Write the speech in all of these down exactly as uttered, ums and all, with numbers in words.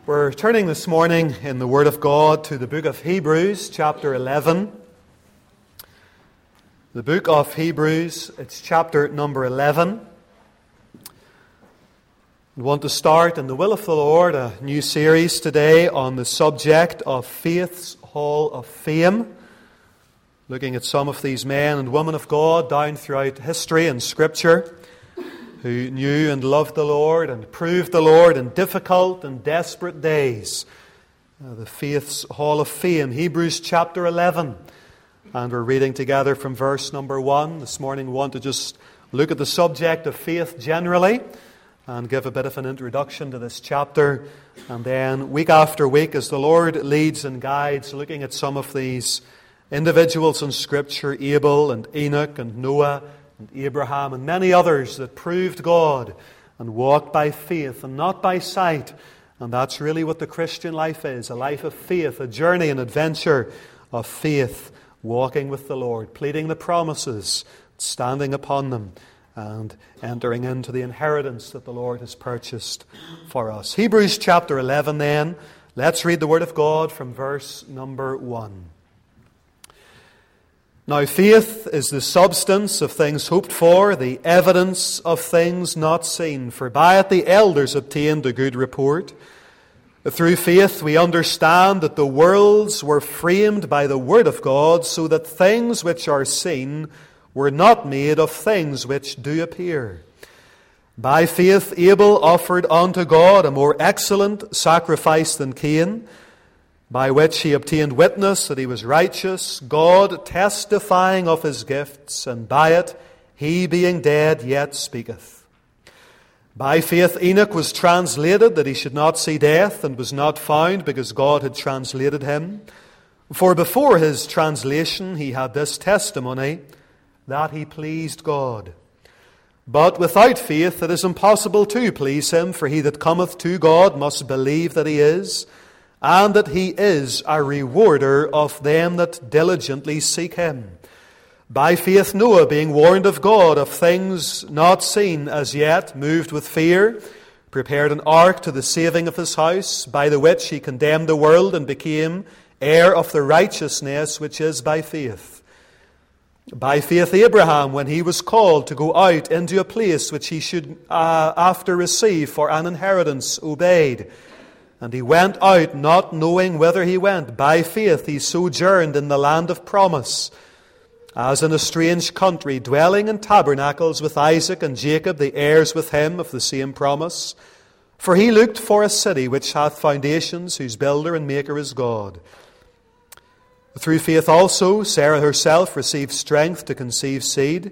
We're turning this morning in the Word of God to the book of Hebrews, chapter eleven. The book of Hebrews, it's chapter number eleven. We want to start, in the will of the Lord, a new series today on the subject of Faith's Hall of Fame, looking at some of these men and women of God down throughout history and Scripture, who knew and loved the Lord and proved the Lord in difficult and desperate days. Uh, the Faith's Hall of Fame, Hebrews chapter eleven. And we're reading together from verse number one. This morning we want to just look at the subject of faith generally and give a bit of an introduction to this chapter. And then week after week, as the Lord leads and guides, looking at some of these individuals in Scripture, Abel and Enoch and Noah and Abraham and many others that proved God and walked by faith and not by sight. And that's really what the Christian life is, a life of faith, a journey and adventure of faith, walking with the Lord, pleading the promises, standing upon them, and entering into the inheritance that the Lord has purchased for us. Hebrews chapter eleven then, let's read the Word of God from verse number one. Now faith is the substance of things hoped for, the evidence of things not seen. For by it the elders obtained a good report. Through faith we understand that the worlds were framed by the Word of God, so that things which are seen were not made of things which do appear. By faith Abel offered unto God a more excellent sacrifice than Cain, by which he obtained witness that he was righteous, God testifying of his gifts, and by it he being dead yet speaketh. By faith Enoch was translated that he should not see death, and was not found because God had translated him. For before his translation he had this testimony, that he pleased God. But without faith it is impossible to please him, for he that cometh to God must believe that he is, and that he is a rewarder of them that diligently seek him. By faith Noah, being warned of God of things not seen as yet, moved with fear, prepared an ark to the saving of his house, by the which he condemned the world and became heir of the righteousness which is by faith. By faith Abraham, when he was called to go out into a place which he should uh, after receive for an inheritance, obeyed. And he went out not knowing whither he went. By faith he sojourned in the land of promise, as in a strange country, dwelling in tabernacles with Isaac and Jacob, the heirs with him of the same promise. For he looked for a city which hath foundations, whose builder and maker is God. Through faith also Sarah herself received strength to conceive seed,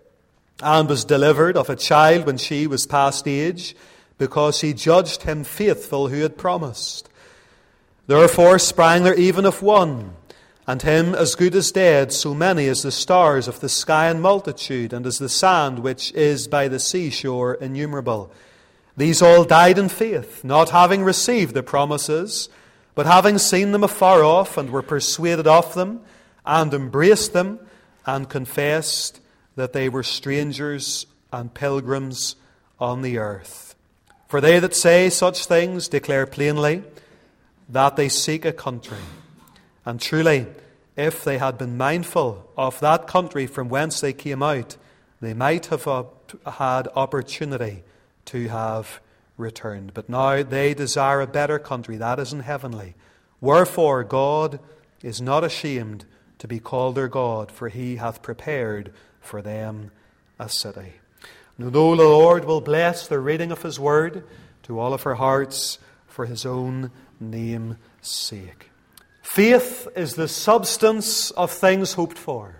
and was delivered of a child when she was past age, because he judged him faithful who had promised. Therefore sprang there even of one, and him as good as dead, so many as the stars of the sky in multitude, and as the sand which is by the seashore innumerable. These all died in faith, not having received the promises, but having seen them afar off, and were persuaded of them, and embraced them, and confessed that they were strangers and pilgrims on the earth. For they that say such things declare plainly that they seek a country. And truly, if they had been mindful of that country from whence they came out, they might have had opportunity to have returned. But now they desire a better country, that is in heavenly. Wherefore God is not ashamed to be called their God, for he hath prepared for them a city. Now, though the Lord will bless the reading of his word to all of our hearts for his own name's sake. Faith is the substance of things hoped for,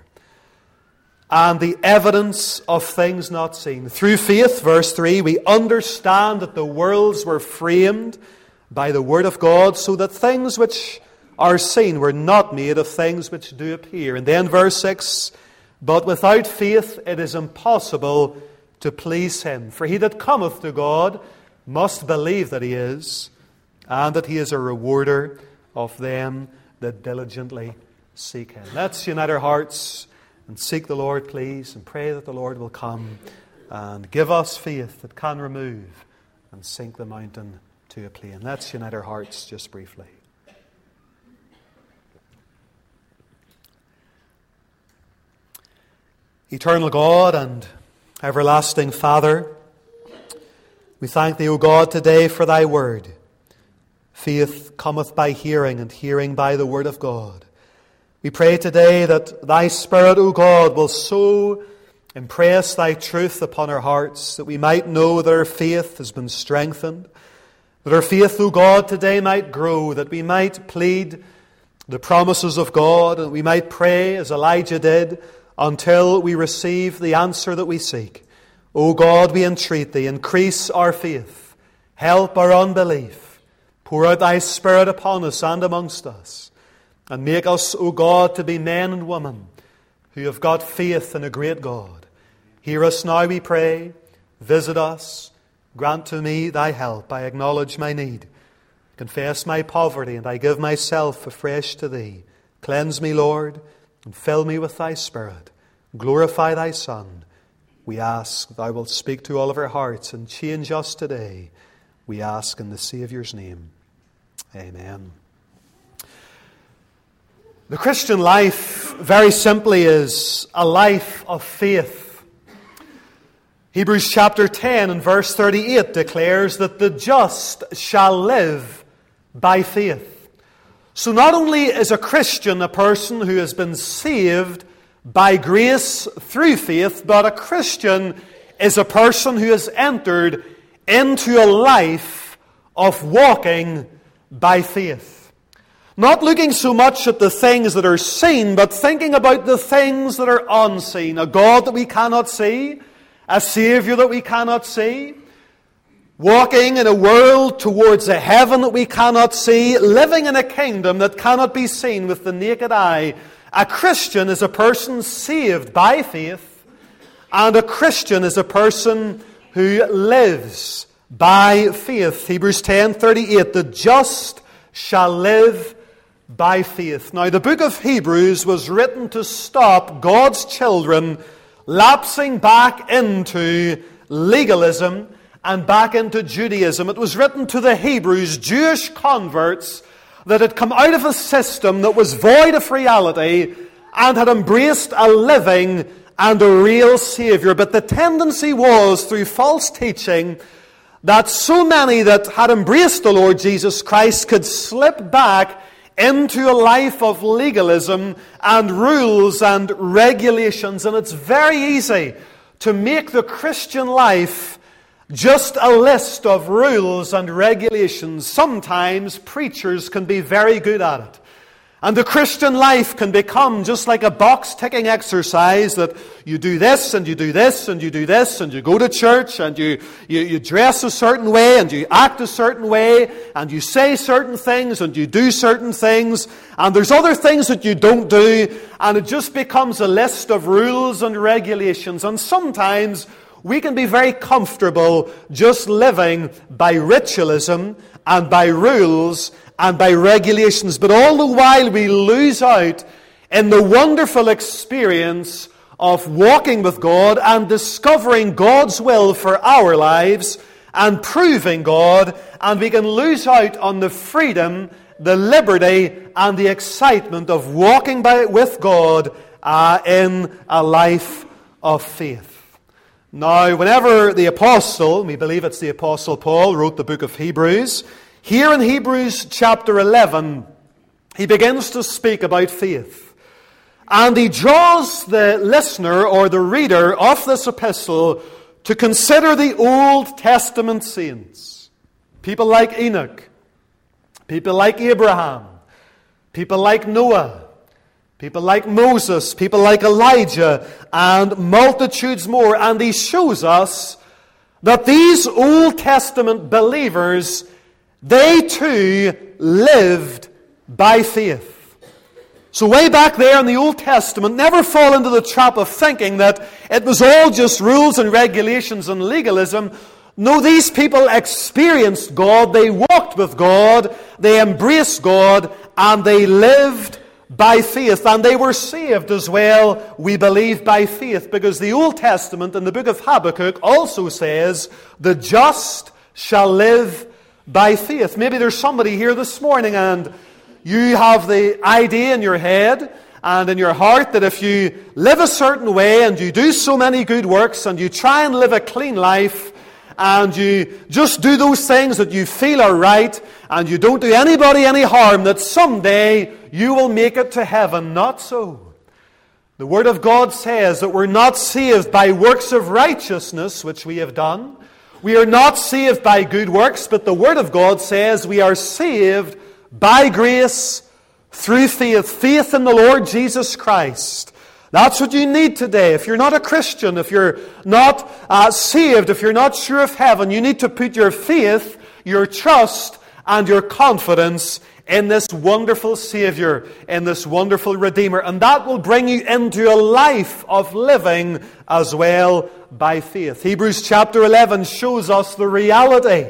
and the evidence of things not seen. Through faith, verse three, we understand that the worlds were framed by the Word of God, so that things which are seen were not made of things which do appear. And then verse six, but without faith it is impossible to please him. For he that cometh to God must believe that he is, and that he is a rewarder of them that diligently seek him. Let's unite our hearts and seek the Lord, please, and pray that the Lord will come and give us faith that can remove and sink the mountain to a plain. Let's unite our hearts just briefly. Eternal God and everlasting Father, we thank Thee, O God, today for Thy word. Faith cometh by hearing, and hearing by the word of God. We pray today that Thy Spirit, O God, will so impress Thy truth upon our hearts that we might know that our faith has been strengthened, that our faith, O God, today might grow, that we might plead the promises of God, and we might pray as Elijah did until we receive the answer that we seek. O God, we entreat Thee, increase our faith, help our unbelief, pour out Thy Spirit upon us and amongst us, and make us, O God, to be men and women who have got faith in a great God. Hear us now, we pray. Visit us. Grant to me Thy help. I acknowledge my need, confess my poverty, and I give myself afresh to Thee. Cleanse me, Lord, and fill me with Thy Spirit. Glorify Thy Son. We ask Thou wilt speak to all of our hearts and change us today. We ask in the Saviour's name. Amen. The Christian life, very simply, is a life of faith. Hebrews chapter ten and verse thirty-eight declares that the just shall live by faith. So not only is a Christian a person who has been saved by grace through faith, but a Christian is a person who has entered into a life of walking by faith. Not looking so much at the things that are seen, but thinking about the things that are unseen. A God that we cannot see, a Savior that we cannot see, walking in a world towards a heaven that we cannot see, living in a kingdom that cannot be seen with the naked eye. A Christian is a person saved by faith, and a Christian is a person who lives by faith. Hebrews ten thirty-eight, the just shall live by faith. Now, the book of Hebrews was written to stop God's children lapsing back into legalism and back into Judaism. It was written to the Hebrews, Jewish converts, that had come out of a system that was void of reality and had embraced a living and a real Savior. But the tendency was, through false teaching, that so many that had embraced the Lord Jesus Christ could slip back into a life of legalism and rules and regulations. And it's very easy to make the Christian life just a list of rules and regulations. Sometimes preachers can be very good at it. And the Christian life can become just like a box-ticking exercise that you do this and you do this and you do this and you go to church and you, you, you dress a certain way and you act a certain way and you say certain things and you do certain things and there's other things that you don't do, and it just becomes a list of rules and regulations. And sometimes we can be very comfortable just living by ritualism and by rules and by regulations, but all the while we lose out in the wonderful experience of walking with God and discovering God's will for our lives and proving God, and we can lose out on the freedom, the liberty, and the excitement of walking by, with God uh, in a life of faith. Now, whenever the apostle, we believe it's the apostle Paul, wrote the book of Hebrews, here in Hebrews chapter eleven, he begins to speak about faith. And he draws the listener or the reader of this epistle to consider the Old Testament saints. People like Enoch, people like Abraham, people like Noah, people like Moses, people like Elijah, and multitudes more. And he shows us that these Old Testament believers, they too lived by faith. So way back there in the Old Testament, never fall into the trap of thinking that it was all just rules and regulations and legalism. No, these people experienced God, they walked with God, they embraced God, and they lived by faith. And they were saved as well, we believe, by faith. Because the Old Testament in the book of Habakkuk also says, the just shall live by faith. Maybe there's somebody here this morning and you have the idea in your head and in your heart that if you live a certain way and you do so many good works and you try and live a clean life and you just do those things that you feel are right and you don't do anybody any harm, that someday you will make it to heaven. Not so. The Word of God says that we're not saved by works of righteousness, which we have done. We are not saved by good works, but the Word of God says we are saved by grace through faith. Faith in the Lord Jesus Christ. That's what you need today. If you're not a Christian, if you're not uh, saved, if you're not sure of heaven, you need to put your faith, your trust, and your confidence in this wonderful Savior, in this wonderful Redeemer. And that will bring you into a life of living as well by faith. Hebrews chapter eleven shows us the reality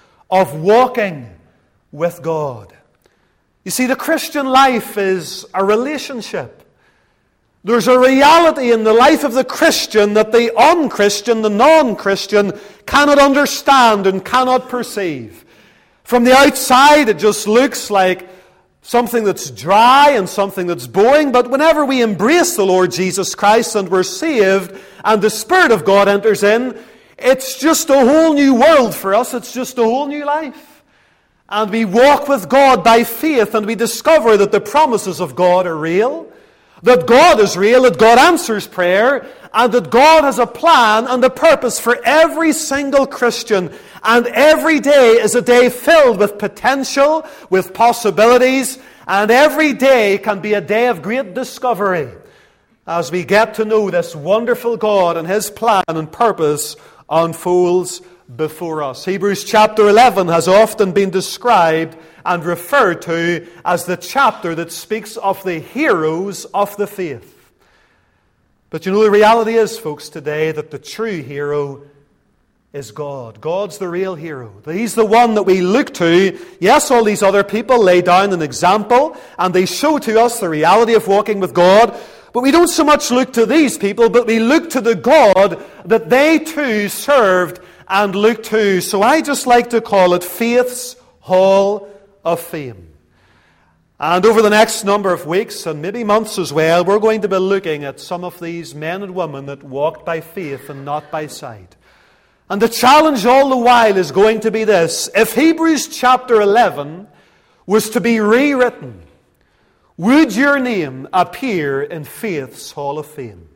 of walking with God. You see, the Christian life is a relationship. There's a reality in the life of the Christian that the unchristian, the non-Christian, cannot understand and cannot perceive. From the outside, it just looks like something that's dry and something that's boring. But whenever we embrace the Lord Jesus Christ and we're saved and the Spirit of God enters in, it's just a whole new world for us. It's just a whole new life. And we walk with God by faith and we discover that the promises of God are real, that God is real, that God answers prayer, and that God has a plan and a purpose for every single Christian. And every day is a day filled with potential, with possibilities, and every day can be a day of great discovery as we get to know this wonderful God and His plan and purpose unfolds before us. Hebrews chapter eleven has often been described and referred to as the chapter that speaks of the heroes of the faith. But you know, the reality is, folks, today that the true hero is God. God's the real hero. He's the one that we look to. Yes, all these other people lay down an example and they show to us the reality of walking with God. But we don't so much look to these people, but we look to the God that they too served and looked to. So I just like to call it Faith's Hall of Fame. And over the next number of weeks and maybe months as well, we're going to be looking at some of these men and women that walked by faith and not by sight. And the challenge all the while is going to be this: if Hebrews chapter eleven was to be rewritten, would your name appear in Faith's Hall of Fame?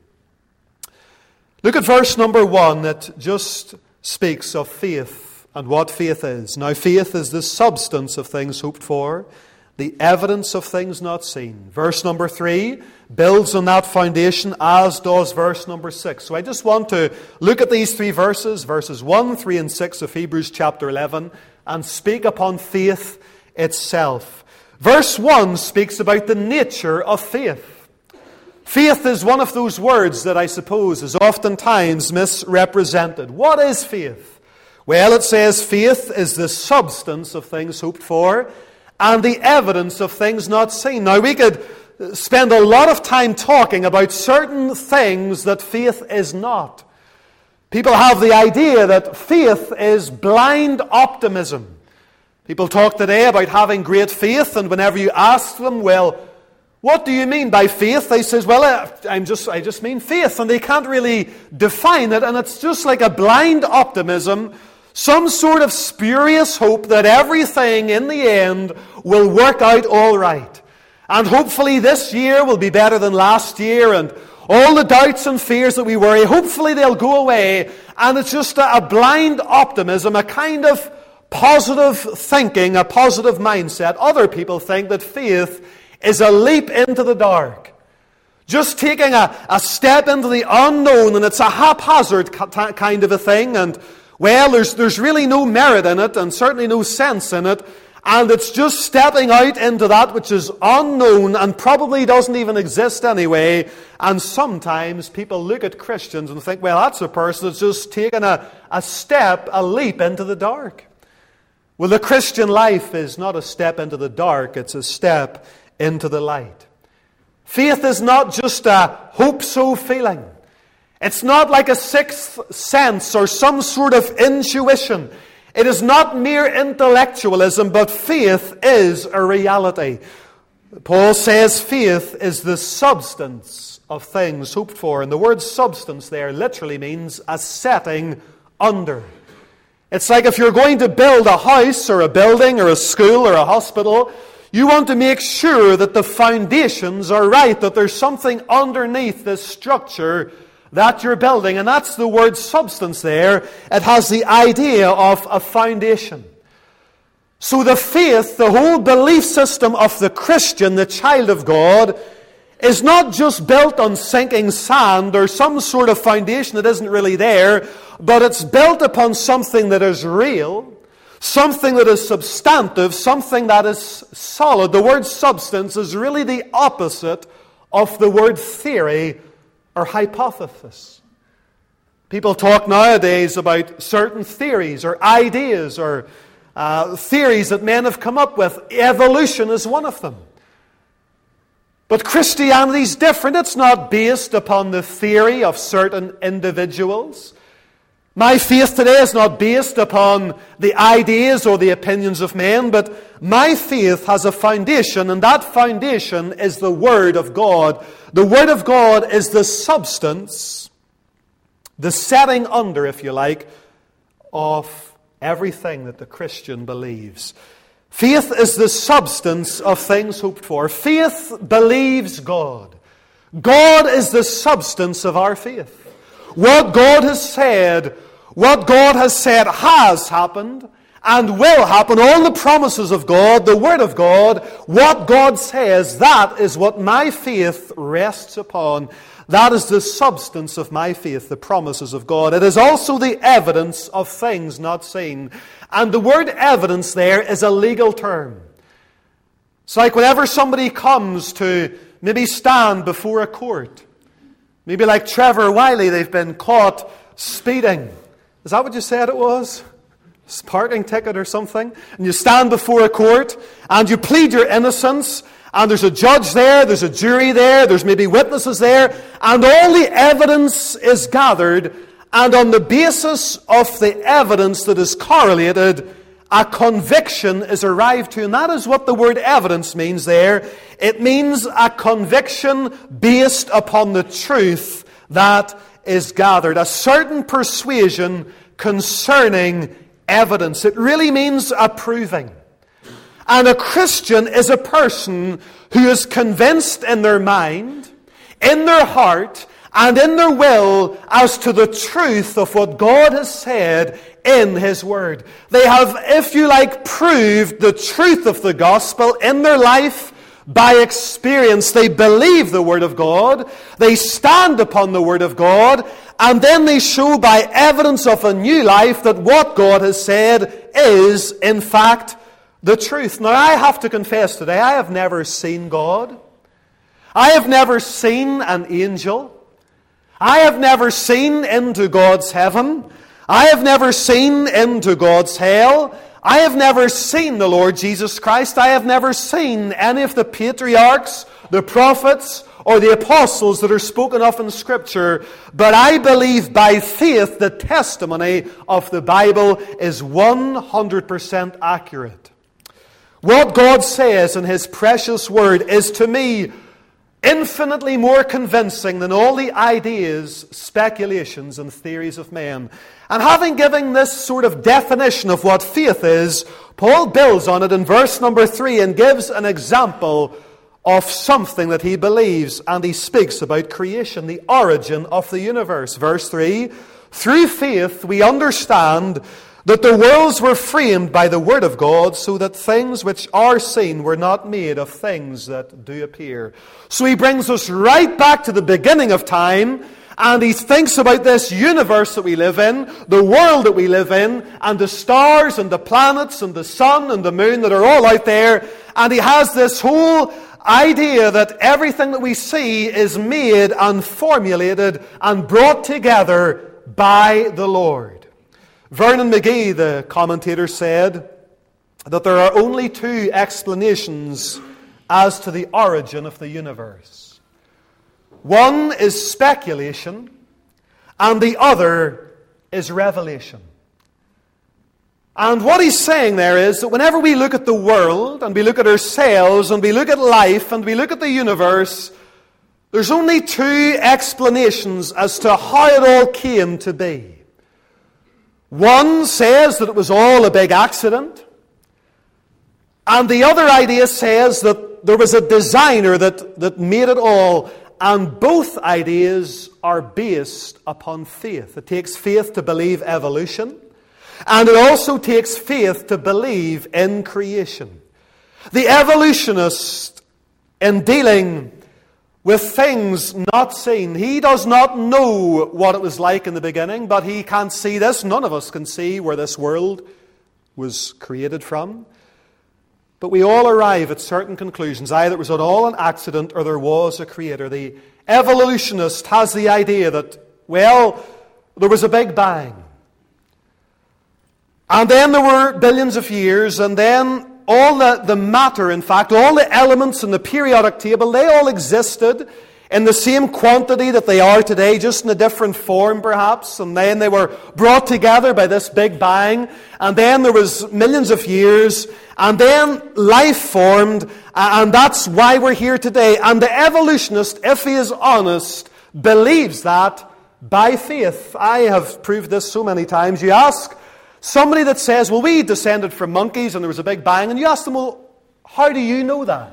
Look at verse number one. It just speaks of faith and what faith is. Now, faith is the substance of things hoped for, the evidence of things not seen. Verse number three builds on that foundation, as does verse number six. So I just want to look at these three verses, verses one, three, and six of Hebrews chapter eleven, and speak upon faith itself. Verse one speaks about the nature of faith. Faith is one of those words that I suppose is oftentimes misrepresented. What is faith? Well, it says faith is the substance of things hoped for and the evidence of things not seen. Now, we could spend a lot of time talking about certain things that faith is not. People have the idea that faith is blind optimism. People talk today about having great faith, and whenever you ask them, well, what do you mean by faith? They say, well, I'm just, I just mean faith, and they can't really define it, and it's just like a blind optimism, some sort of spurious hope that everything in the end will work out all right. And hopefully this year will be better than last year, and all the doubts and fears that we worry, hopefully they'll go away. And it's just a, a blind optimism, a kind of positive thinking, a positive mindset. Other people think that faith is a leap into the dark. Just taking a, a step into the unknown, and it's a haphazard kind of a thing. And, well, there's, there's really no merit in it, and certainly no sense in it. And it's just stepping out into that which is unknown and probably doesn't even exist anyway. And sometimes people look at Christians and think, well, that's a person that's just taken a, a step, a leap into the dark. Well, the Christian life is not a step into the dark, it's a step into the light. Faith is not just a hope-so feeling. It's not like a sixth sense or some sort of intuition. It is not mere intellectualism, but faith is a reality. Paul says faith is the substance of things hoped for. And the word substance there literally means a setting under. It's like if you're going to build a house or a building or a school or a hospital, you want to make sure that the foundations are right, that there's something underneath this structure that you're building. And that's the word substance there. It has the idea of a foundation. So the faith, the whole belief system of the Christian, the child of God, is not just built on sinking sand or some sort of foundation that isn't really there, but it's built upon something that is real, something that is substantive, something that is solid. The word substance is really the opposite of the word theory or hypothesis. People talk nowadays about certain theories or ideas or uh, theories that men have come up with. Evolution is one of them. But Christianity is different. It's not based upon the theory of certain individuals. My faith today is not based upon the ideas or the opinions of men, but my faith has a foundation, and that foundation is the Word of God. The Word of God is the substance, the setting under, if you like, of everything that the Christian believes. Faith is the substance of things hoped for. Faith believes God. God is the substance of our faith. What God has said, what God has said has happened and will happen. All the promises of God, the Word of God, what God says, that is what my faith rests upon. That is the substance of my faith, the promises of God. It is also the evidence of things not seen. And the word evidence there is a legal term. It's like whenever somebody comes to maybe stand before a court, maybe like Trevor Wiley, they've been caught speeding. Is that what you said it was? A parking ticket or something? And you stand before a court and you plead your innocence, and there's a judge there, there's a jury there, there's maybe witnesses there, and all the evidence is gathered, and on the basis of the evidence that is correlated, a conviction is arrived to. And that is what the word evidence means there. It means a conviction based upon the truth that is gathered. A certain persuasion concerning evidence. It really means a proving. And a Christian is a person who is convinced in their mind, in their heart, and in their will as to the truth of what God has said in His Word. They have, if you like, proved the truth of the gospel in their life by experience. They believe the Word of God, they stand upon the Word of God, and then they show by evidence of a new life that what God has said is, in fact, the truth. Now, I have to confess today, I have never seen God. I have never seen an angel. I have never seen into God's heaven. I have never seen into God's hell. I have never seen the Lord Jesus Christ. I have never seen any of the patriarchs, the prophets, or the apostles that are spoken of in Scripture. But I believe by faith the testimony of the Bible is one hundred percent accurate. What God says in His precious Word is to me infinitely more convincing than all the ideas, speculations, and theories of men. And having given this sort of definition of what faith is, Paul builds on it in verse number three and gives an example of something that he believes. And he speaks about creation, the origin of the universe. Verse three, through faith we understand that the worlds were framed by the Word of God, so that things which are seen were not made of things that do appear. So he brings us right back to the beginning of time, and he thinks about this universe that we live in, the world that we live in, and the stars and the planets and the sun and the moon that are all out there, and he has this whole idea that everything that we see is made and formulated and brought together by the Lord. Vernon McGee, the commentator, said that there are only two explanations as to the origin of the universe. One is speculation, and the other is revelation. And what he's saying there is that whenever we look at the world, and we look at ourselves, and we look at life, and we look at the universe, there's only two explanations as to how it all came to be. One says that it was all a big accident, and the other idea says that there was a designer that, that made it all. And both ideas are based upon faith. It takes faith to believe evolution, and it also takes faith to believe in creation. The evolutionist, in dealing with things not seen, he does not know what it was like in the beginning, but he can't see this. None of us can see where this world was created from. But we all arrive at certain conclusions. Either it was at all an accident or there was a creator. The evolutionist has the idea that, well, there was a big bang. And then there were billions of years, and then all the, the matter, in fact, all the elements in the periodic table, they all existed in the same quantity that they are today, just in a different form perhaps. And then they were brought together by this big bang. And then there was millions of years. And then life formed. And that's why we're here today. And the evolutionist, if he is honest, believes that by faith. I have proved this so many times. You ask somebody that says, well, we descended from monkeys and there was a big bang. And you ask them, well, how do you know that?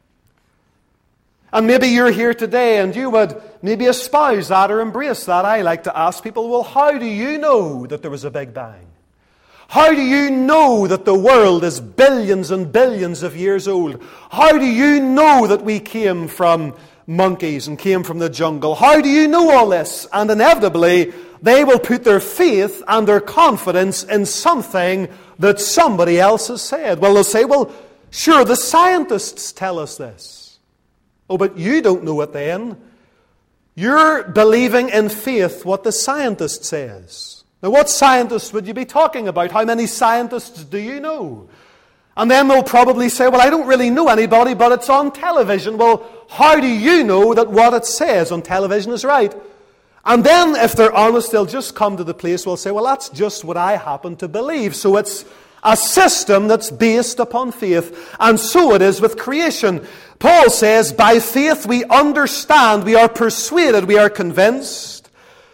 And maybe you're here today and you would maybe espouse that or embrace that. I like to ask people, well, how do you know that there was a big bang? How do you know that the world is billions and billions of years old? How do you know that we came from monkeys and came from the jungle? How do you know all this? And inevitably, they will put their faith and their confidence in something that somebody else has said. Well, they'll say, well, sure, the scientists tell us this. Oh, but you don't know it then. You're believing in faith what the scientist says. Now, what scientist would you be talking about? How many scientists do you know? And then they'll probably say, well, I don't really know anybody, but it's on television. Well, how do you know that what it says on television is right? And then, if they're honest, they'll just come to the place where they'll say, well, that's just what I happen to believe. So it's a system that's based upon faith. And so it is with creation. Paul says, by faith we understand, we are persuaded, we are convinced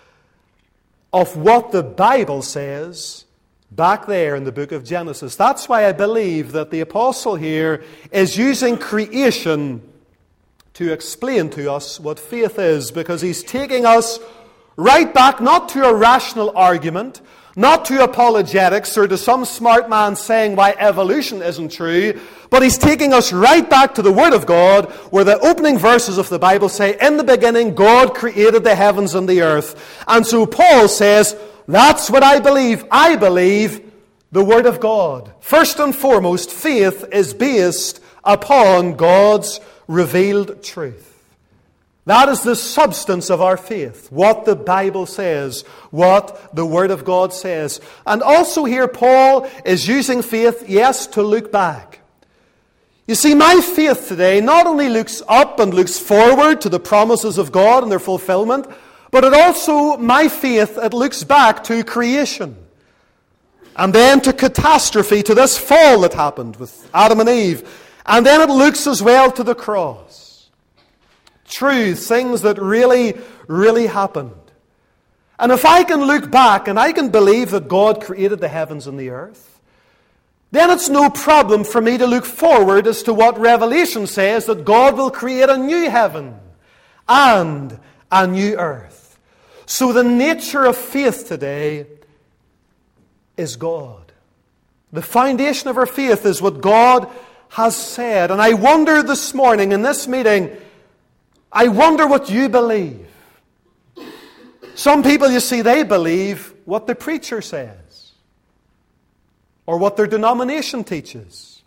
of what the Bible says back there in the book of Genesis. That's why I believe that the apostle here is using creation to explain to us what faith is, because he's taking us right back, not to a rational argument, not to apologetics or to some smart man saying why evolution isn't true, but he's taking us right back to the Word of God, where the opening verses of the Bible say, in the beginning God created the heavens and the earth. And so Paul says, that's what I believe. I believe the Word of God. First and foremost, faith is based upon God's revealed truth. That is the substance of our faith, what the Bible says, what the Word of God says. And also here Paul is using faith, yes, to look back. You see, my faith today not only looks up and looks forward to the promises of God and their fulfillment, but it also, my faith, it looks back to creation. And then to catastrophe, to this fall that happened with Adam and Eve. And then it looks as well to the cross. Truth, things that really, really happened. And if I can look back and I can believe that God created the heavens and the earth, then it's no problem for me to look forward as to what Revelation says, that God will create a new heaven and a new earth. So the nature of faith today is God. The foundation of our faith is what God has said. And I wonder this morning in this meeting, I wonder what you believe. Some people, you see, they believe what the preacher says, or what their denomination teaches,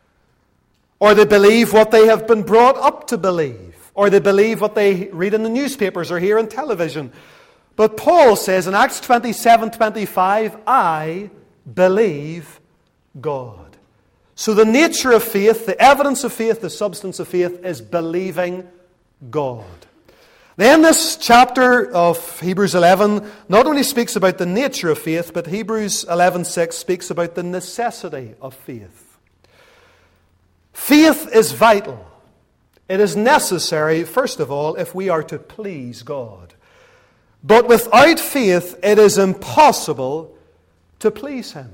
or they believe what they have been brought up to believe, or they believe what they read in the newspapers or hear on television. But Paul says in Acts twenty-seven twenty-five, I believe God. So the nature of faith, the evidence of faith, the substance of faith is believing God. Then this chapter of Hebrews eleven not only speaks about the nature of faith, but Hebrews eleven six speaks about the necessity of faith. Faith is vital. It is necessary, first of all, if we are to please God. But without faith, it is impossible to please Him.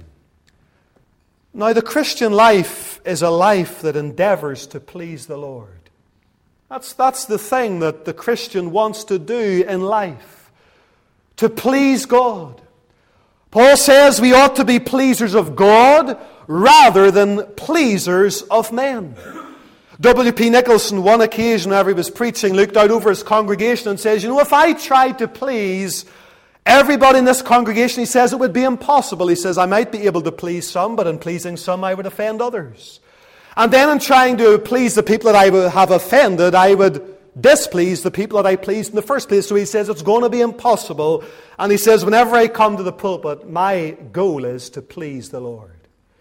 Now, the Christian life is a life that endeavors to please the Lord. That's, that's the thing that the Christian wants to do in life, to please God. Paul says we ought to be pleasers of God rather than pleasers of men. W P Nicholson, one occasion whenever he was preaching, looked out over his congregation and says, you know, if I tried to please everybody in this congregation, he says, it would be impossible. He says, I might be able to please some, but in pleasing some I would offend others. And then in trying to please the people that I would have offended, I would displease the people that I pleased in the first place. So he says, it's going to be impossible. And he says, whenever I come to the pulpit, my goal is to please the Lord.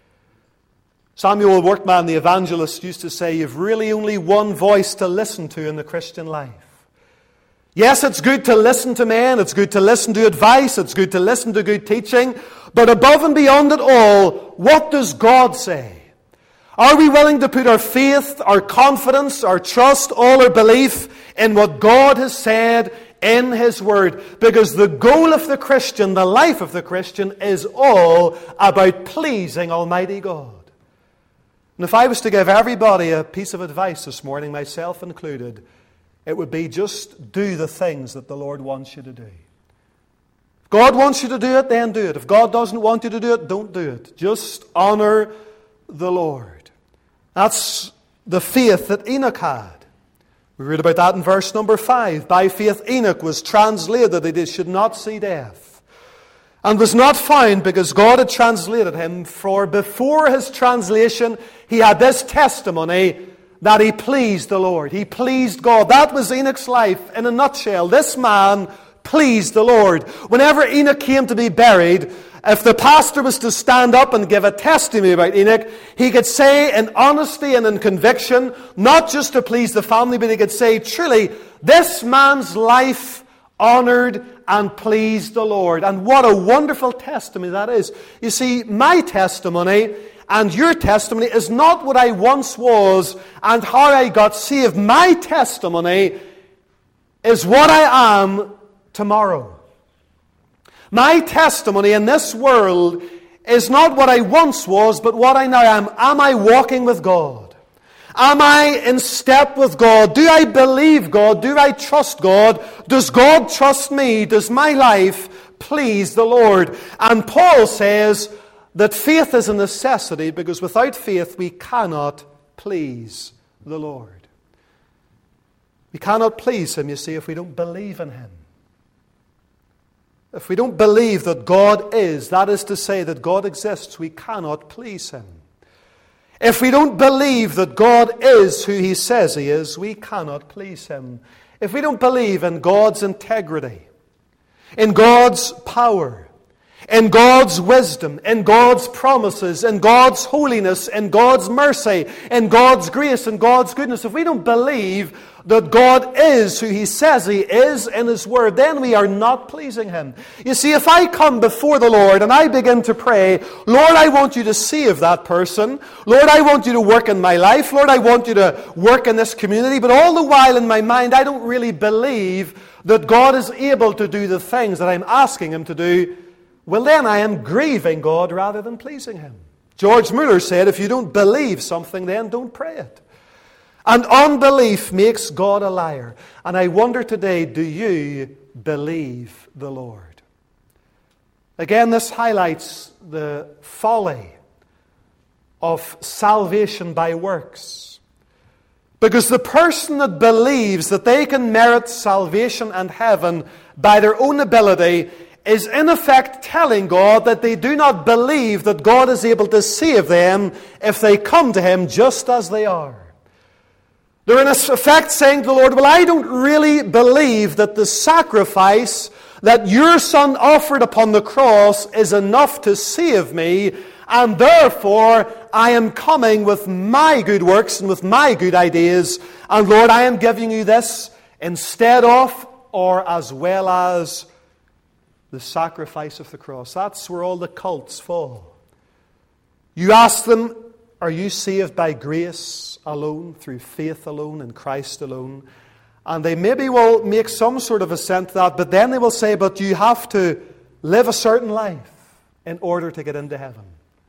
Samuel Workman, the evangelist, used to say, you've really only one voice to listen to in the Christian life. Yes, it's good to listen to men, it's good to listen to advice, it's good to listen to good teaching, but above and beyond it all, what does God say? Are we willing to put our faith, our confidence, our trust, all our belief in what God has said in His Word? Because the goal of the Christian, the life of the Christian, is all about pleasing Almighty God. And if I was to give everybody a piece of advice this morning, myself included, it would be just do the things that the Lord wants you to do. If God wants you to do it, then do it. If God doesn't want you to do it, don't do it. Just honor the Lord. That's the faith that Enoch had. We read about that in verse number five. By faith Enoch was translated that he should not see death, and was not found because God had translated him. For before his translation, he had this testimony that he pleased the Lord. He pleased God. That was Enoch's life in a nutshell. This man pleased the Lord. Whenever Enoch came to be buried, if the pastor was to stand up and give a testimony about Enoch, he could say in honesty and in conviction, not just to please the family, but he could say, truly, this man's life honored and pleased the Lord. And what a wonderful testimony that is. You see, my testimony and your testimony is not what I once was and how I got saved. My testimony is what I am tomorrow. My testimony in this world is not what I once was, but what I now am. Am I walking with God? Am I in step with God? Do I believe God? Do I trust God? Does God trust me? Does my life please the Lord? And Paul says that faith is a necessity, because without faith we cannot please the Lord. We cannot please Him, you see, if we don't believe in Him. If we don't believe that God is, that is to say that God exists, we cannot please Him. If we don't believe that God is who He says He is, we cannot please Him. If we don't believe in God's integrity, in God's power, in God's wisdom, in God's promises, in God's holiness, in God's mercy, in God's grace, in God's goodness, if we don't believe that God is who He says He is in His Word, then we are not pleasing Him. You see, if I come before the Lord and I begin to pray, Lord, I want you to save that person. Lord, I want you to work in my life. Lord, I want you to work in this community. But all the while in my mind, I don't really believe that God is able to do the things that I'm asking Him to do. Well, then I am grieving God rather than pleasing Him. George Mueller said, if you don't believe something, then don't pray it. And unbelief makes God a liar. And I wonder today, do you believe the Lord? Again, this highlights the folly of salvation by works. Because the person that believes that they can merit salvation and heaven by their own ability is in effect telling God that they do not believe that God is able to save them if they come to Him just as they are. They're in effect saying to the Lord, well, I don't really believe that the sacrifice that your Son offered upon the cross is enough to save me, and therefore I am coming with my good works and with my good ideas, and Lord, I am giving you this instead of or as well as the sacrifice of the cross. That's where all the cults fall. You ask them, are you saved by grace alone, through faith alone, in Christ alone? And they maybe will make some sort of assent to that, but then they will say, but you have to live a certain life in order to get into heaven.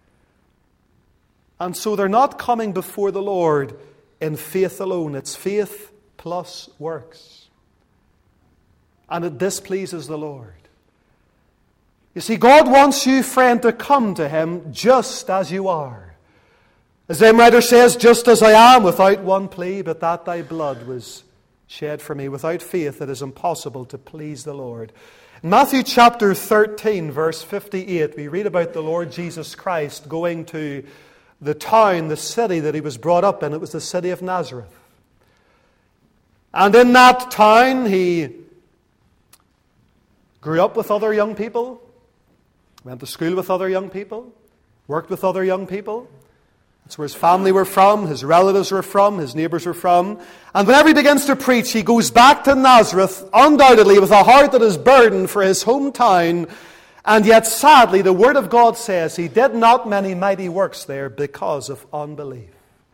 And so they're not coming before the Lord in faith alone. It's faith plus works. And it displeases the Lord. You see, God wants you, friend, to come to Him just as you are. As the hymn writer says, just as I am, without one plea, but that thy blood was shed for me. Without faith, it is impossible to please the Lord. In Matthew chapter thirteen, verse fifty-eight, we read about the Lord Jesus Christ going to the town, the city that He was brought up in. It was the city of Nazareth. And in that town, He grew up with other young people, went to school with other young people, worked with other young people. That's where His family were from, His relatives were from, His neighbours were from. And whenever He begins to preach, He goes back to Nazareth, undoubtedly with a heart that is burdened for His hometown. And yet, sadly, the Word of God says He did not many mighty works there because of unbelief.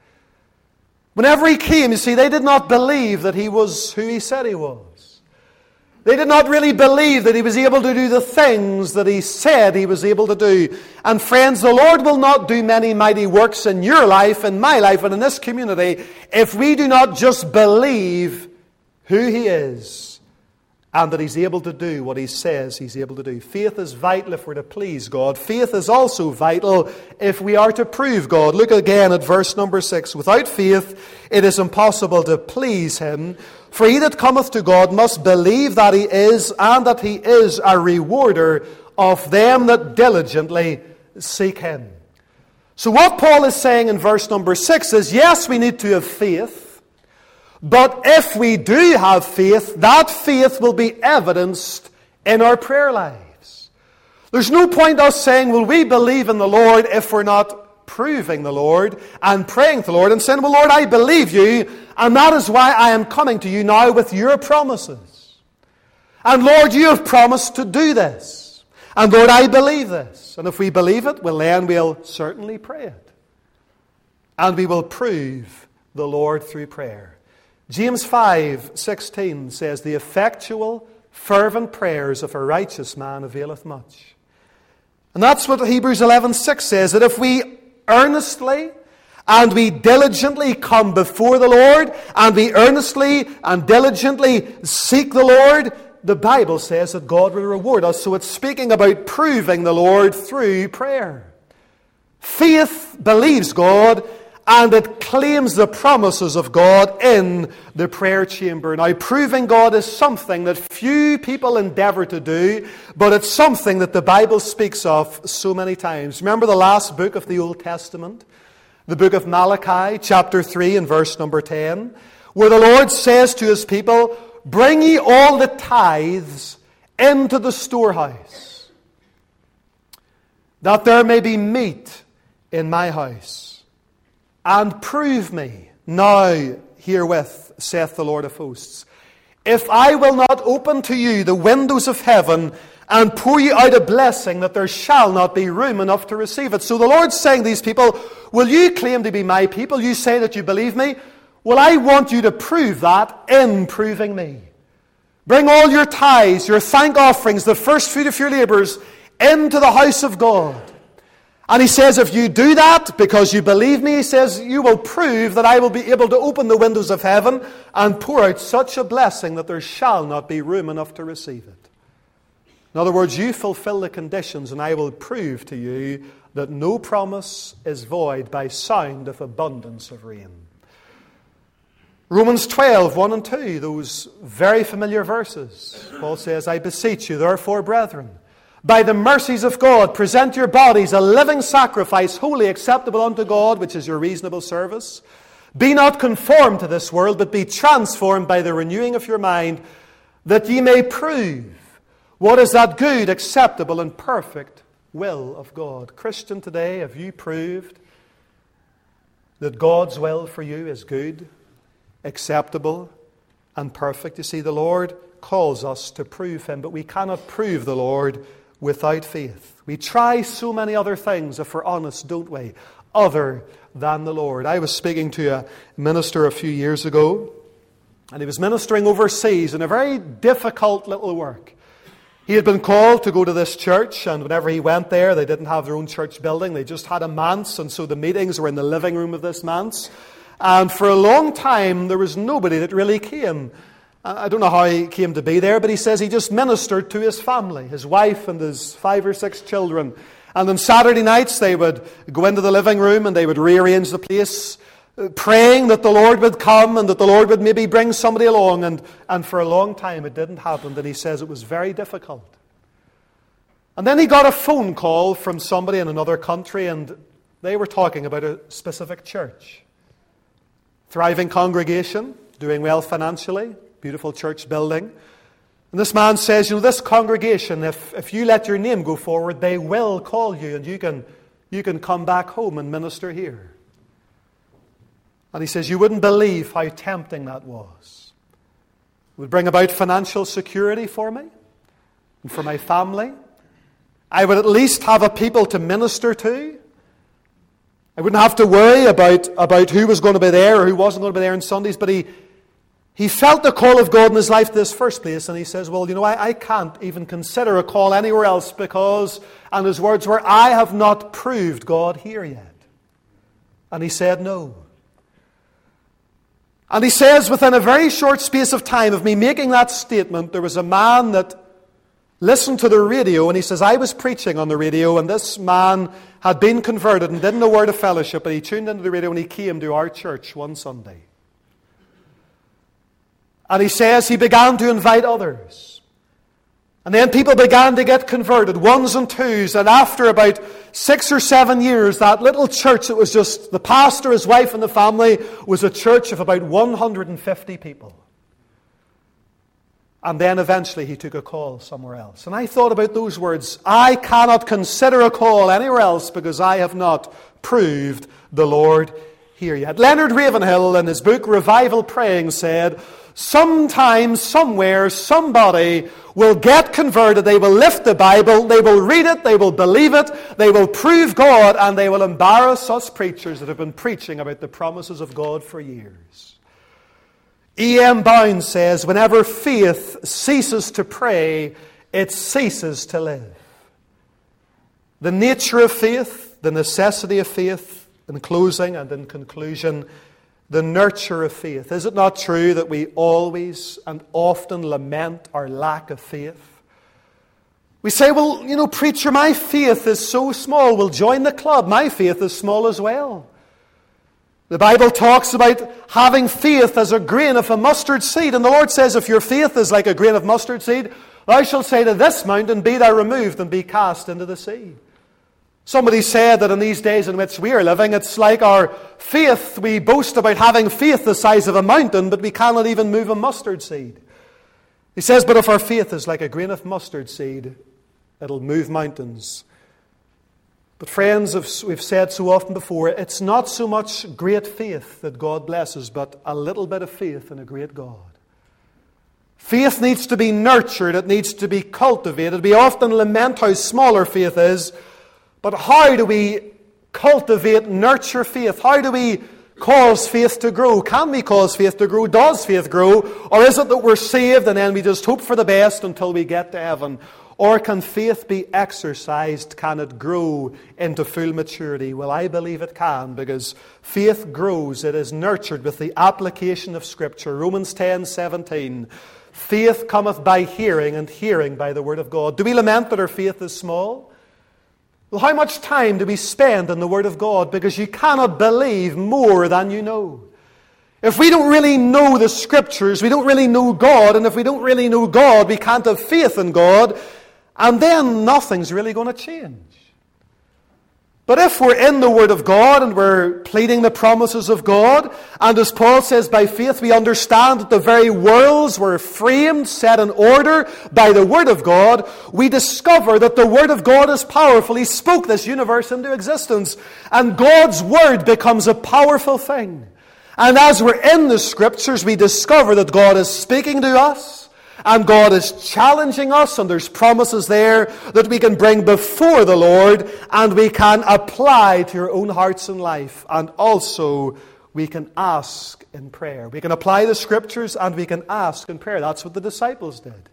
Whenever He came, you see, they did not believe that He was who He said He was. They did not really believe that He was able to do the things that He said He was able to do. And friends, the Lord will not do many mighty works in your life, in my life, and in this community if we do not just believe who He is and that He's able to do what He says He's able to do. Faith is vital if we're to please God. Faith is also vital if we are to prove God. Look again at verse number six. Without faith, it is impossible to please Him. For he that cometh to God must believe that He is, and that He is a rewarder of them that diligently seek Him. So what Paul is saying in verse number six is, yes, we need to have faith, but if we do have faith, that faith will be evidenced in our prayer lives. There's no point us saying, well, we believe in the Lord if we're not proving the Lord and praying to the Lord and saying, well, Lord, I believe You, and that is why I am coming to You now with Your promises. And Lord, You have promised to do this. And Lord, I believe this. And if we believe it, well, then we'll certainly pray it. And we will prove the Lord through prayer. James five sixteen says, the effectual, fervent prayers of a righteous man availeth much. And that's what Hebrews eleven six says, that if we earnestly and we diligently come before the Lord, and we earnestly and diligently seek the Lord, the Bible says that God will reward us. So it's speaking about proving the Lord through prayer. Faith believes God, and it claims the promises of God in the prayer chamber. Now, proving God is something that few people endeavour to do, but it's something that the Bible speaks of so many times. Remember the last book of the Old Testament? The book of Malachi, chapter three and verse number ten, where the Lord says to His people, bring ye all the tithes into the storehouse, that there may be meat in my house. And prove me now herewith, saith the Lord of hosts, if I will not open to you the windows of heaven and pour you out a blessing that there shall not be room enough to receive it. So the Lord's saying to these people, will you claim to be my people? You say that you believe me? Well, I want you to prove that in proving me. Bring all your tithes, your thank offerings, the first fruit of your labours into the house of God. And He says, if you do that because you believe me, He says, you will prove that I will be able to open the windows of heaven and pour out such a blessing that there shall not be room enough to receive it. In other words, you fulfill the conditions and I will prove to you that no promise is void by sound of abundance of rain. Romans twelve, one and two, those very familiar verses. Paul says, I beseech you, therefore, brethren, by the mercies of God, present your bodies a living sacrifice, wholly acceptable unto God, which is your reasonable service. Be not conformed to this world, but be transformed by the renewing of your mind, that ye may prove what is that good, acceptable, and perfect will of God. Christian, today, have you proved that God's will for you is good, acceptable, and perfect? You see, the Lord calls us to prove him, but we cannot prove the Lord without faith. We try so many other things, if we're honest, don't we, other than the Lord. I was speaking to a minister a few years ago, and he was ministering overseas in a very difficult little work. He had been called to go to this church, and whenever he went there, they didn't have their own church building. They just had a manse, and so the meetings were in the living room of this manse. And for a long time, there was nobody that really came. I don't know how he came to be there, but he says he just ministered to his family, his wife and his five or six children. And on Saturday nights, they would go into the living room and they would rearrange the place, praying that the Lord would come and that the Lord would maybe bring somebody along. And, and for a long time, it didn't happen. And he says it was very difficult. And then he got a phone call from somebody in another country, and they were talking about a specific church. Thriving congregation, doing well financially, beautiful church building. And this man says, you know, this congregation, if, if you let your name go forward, they will call you, and you can, you can come back home and minister here. And he says, you wouldn't believe how tempting that was. It would bring about financial security for me and for my family. I would at least have a people to minister to. I wouldn't have to worry about, about who was going to be there or who wasn't going to be there on Sundays. But he, he felt the call of God in his life in this first place. And he says, well, you know, I, I can't even consider a call anywhere else because, and his words were, I have not proved God here yet. And he said no. And he says, within a very short space of time of me making that statement, there was a man that listened to the radio, and he says, I was preaching on the radio, and this man had been converted and didn't know word of fellowship, but he tuned into the radio and he came to our church one Sunday. And he says he began to invite others. And then people began to get converted, ones and twos. And after about six or seven years, that little church that was just the pastor, his wife, and the family was a church of about one hundred fifty people. And then eventually he took a call somewhere else. And I thought about those words, I cannot consider a call anywhere else because I have not proved the Lord here yet. Leonard Ravenhill, in his book Revival Praying, said, sometime, somewhere, somebody will get converted. They will lift the Bible, they will read it, they will believe it, they will prove God, and they will embarrass us preachers that have been preaching about the promises of God for years. E M Bound says, whenever faith ceases to pray, it ceases to live. The nature of faith, the necessity of faith, in closing and in conclusion, the nurture of faith. Is it not true that we always and often lament our lack of faith? We say, well, you know, preacher, my faith is so small. Well, join the club. My faith is small as well. The Bible talks about having faith as a grain of a mustard seed. And the Lord says, if your faith is like a grain of mustard seed, thou shalt say to this mountain, be thou removed and be cast into the sea. Somebody said that in these days in which we are living, it's like our faith. We boast about having faith the size of a mountain, but we cannot even move a mustard seed. He says, but if our faith is like a grain of mustard seed, it'll move mountains. But friends, as we've said so often before, it's not so much great faith that God blesses, but a little bit of faith in a great God. Faith needs to be nurtured. It needs to be cultivated. We often lament how small our faith is. But how do we cultivate, nurture faith? How do we cause faith to grow? Can we cause faith to grow? Does faith grow? Or is it that we're saved and then we just hope for the best until we get to heaven? Or can faith be exercised? Can it grow into full maturity? Well, I believe it can, because faith grows. It is nurtured with the application of Scripture. Romans ten seventeen. Faith cometh by hearing, and hearing by the Word of God. Do we lament that our faith is small? Well, how much time do we spend in the Word of God? Because you cannot believe more than you know. If we don't really know the Scriptures, we don't really know God, and if we don't really know God, we can't have faith in God, and then nothing's really going to change. But if we're in the Word of God and we're pleading the promises of God, and as Paul says, by faith we understand that the very worlds were framed, set in order by the Word of God, we discover that the Word of God is powerful. He spoke this universe into existence, and God's Word becomes a powerful thing. And as we're in the Scriptures, we discover that God is speaking to us, And God is challenging us, and there's promises there that we can bring before the Lord and we can apply to our own hearts and life. And also we can ask in prayer. We can apply the Scriptures and we can ask in prayer. That's what the disciples did.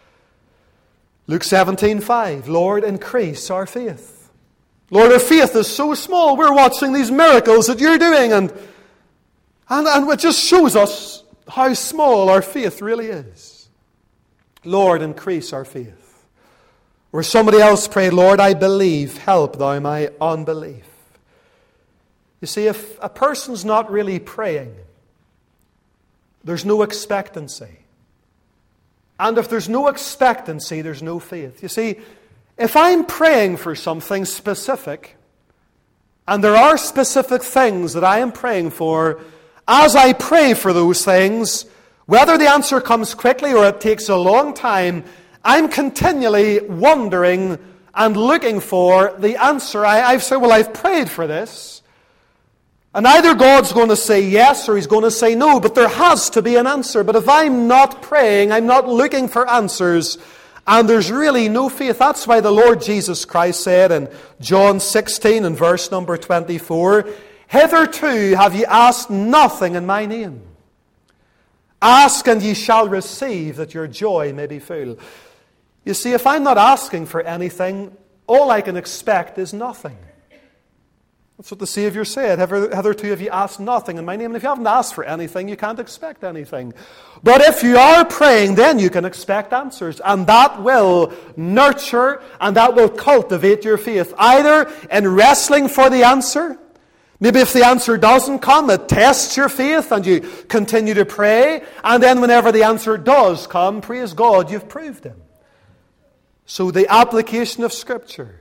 Luke seventeen five, Lord, increase our faith. Lord, our faith is so small. We're watching these miracles that you're doing, and, and, and it just shows us how small our faith really is. Lord, increase our faith. Or somebody else prayed, Lord, I believe, help thou my unbelief. You see, if a person's not really praying, there's no expectancy. And if there's no expectancy, there's no faith. You see, if I'm praying for something specific, and there are specific things that I am praying for, as I pray for those things, whether the answer comes quickly or it takes a long time, I'm continually wondering and looking for the answer. I, I've said, well, I've prayed for this. And either God's going to say yes or He's going to say no, but there has to be an answer. But if I'm not praying, I'm not looking for answers, and there's really no faith. That's why the Lord Jesus Christ said in John sixteen and verse number twenty-four, hitherto have ye asked nothing in my name. Ask and ye shall receive, that your joy may be full. You see, if I'm not asking for anything, all I can expect is nothing. That's what the Savior said. Hitherto have you asked nothing in my name. And if you haven't asked for anything, you can't expect anything. But if you are praying, then you can expect answers. And that will nurture and that will cultivate your faith. Either in wrestling for the answer. Maybe if the answer doesn't come, it tests your faith and you continue to pray. And then whenever the answer does come, praise God, you've proved Him. So the application of Scripture.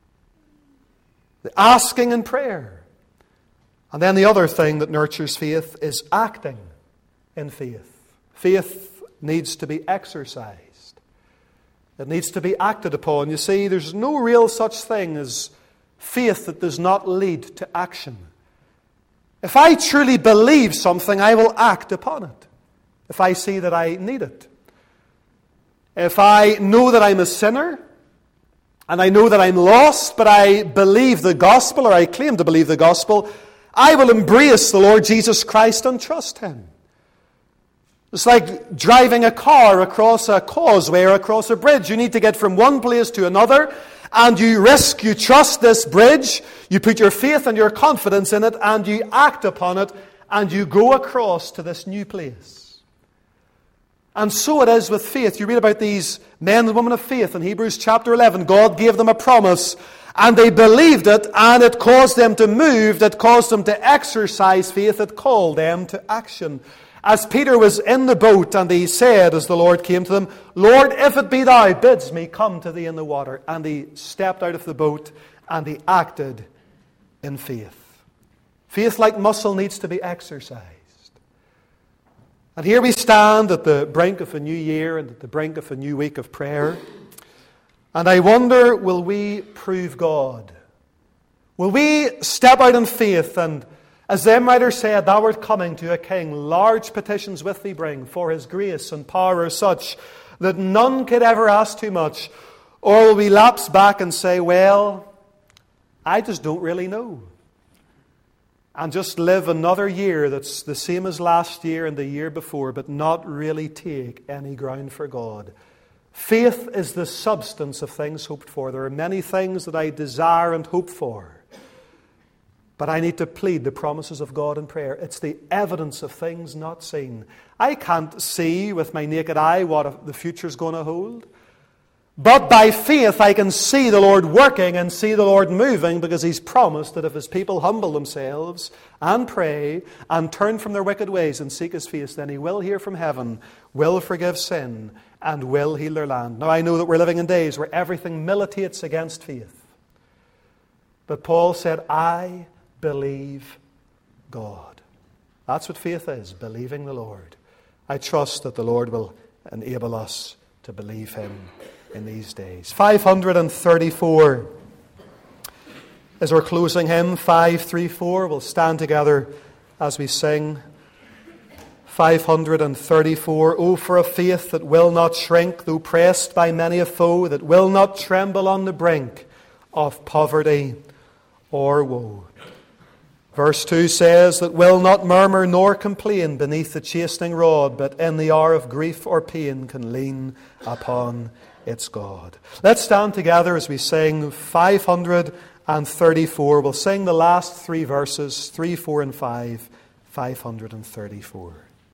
The asking in prayer. And then the other thing that nurtures faith is acting in faith. Faith needs to be exercised. It needs to be acted upon. You see, there's no real such thing as faith that does not lead to action. If I truly believe something, I will act upon it. If I see that I need it. If I know that I'm a sinner, and I know that I'm lost, but I believe the gospel, or I claim to believe the gospel, I will embrace the Lord Jesus Christ and trust Him. It's like driving a car across a causeway or across a bridge. You need to get from one place to another, and you risk, you trust this bridge, you put your faith and your confidence in it, and you act upon it, and you go across to this new place. And so it is with faith. You read about these men and women of faith in Hebrews chapter eleven. God gave them a promise, and they believed it, and it caused them to move, it caused them to exercise faith, it called them to action. As Peter was in the boat, and he said, as the Lord came to them, Lord, if it be thou, bids me come to thee in the water. And he stepped out of the boat, and he acted in faith. Faith, like muscle, needs to be exercised. And here we stand at the brink of a new year and at the brink of a new week of prayer. And I wonder, will we prove God? Will we step out in faith and, as them writers said, thou art coming to a king, large petitions with thee bring, for his grace and power are such that none could ever ask too much? Or will we lapse back and say, well, I just don't really know. And just live another year that's the same as last year and the year before, but not really take any ground for God. Faith is the substance of things hoped for. There are many things that I desire and hope for, but I need to plead the promises of God in prayer. It's the evidence of things not seen. I can't see with my naked eye what the future's going to hold. But by faith I can see the Lord working and see the Lord moving, because He's promised that if His people humble themselves and pray and turn from their wicked ways and seek His face, then He will hear from heaven, will forgive sin, and will heal their land. Now I know that we're living in days where everything militates against faith. But Paul said, I believe God. That's what faith is, believing the Lord. I trust that the Lord will enable us to believe Him in these days. five thirty-four is our closing hymn. five thirty-four. We'll stand together as we sing five hundred thirty-four. Oh, for a faith that will not shrink, though pressed by many a foe, that will not tremble on the brink of poverty or woe. Verse two says, that will not murmur nor complain beneath the chastening rod, but in the hour of grief or pain can lean upon its God. Let's stand together as we sing five hundred thirty-four. We'll sing the last three verses, three, four, and five, five hundred thirty-four.